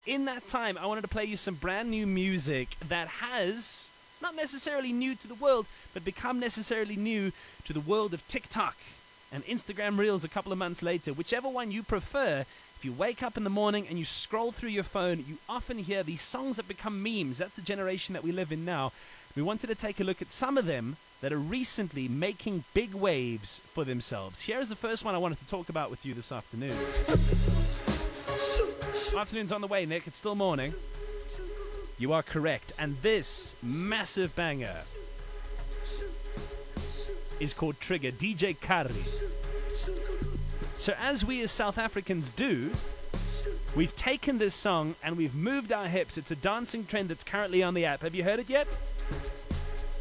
In that time, I wanted to play you some brand new music that has, not necessarily new to the world, but become necessarily new to the world of TikTok and Instagram Reels a couple of months later. Whichever one you prefer, if you wake up in the morning and you scroll through your phone, you often hear these songs that become memes. That's the generation that we live in now. We wanted to take a look at some of them that are recently making big waves for themselves. Here's the first one I wanted to talk about with you this afternoon. Afternoon's on the way, Nick. It's still morning. You are correct. And this massive banger is called Trigger, DJ Kari. So as we as South Africans do, we've taken this song and we've moved our hips. It's a dancing trend that's currently on the app. Have you heard it yet?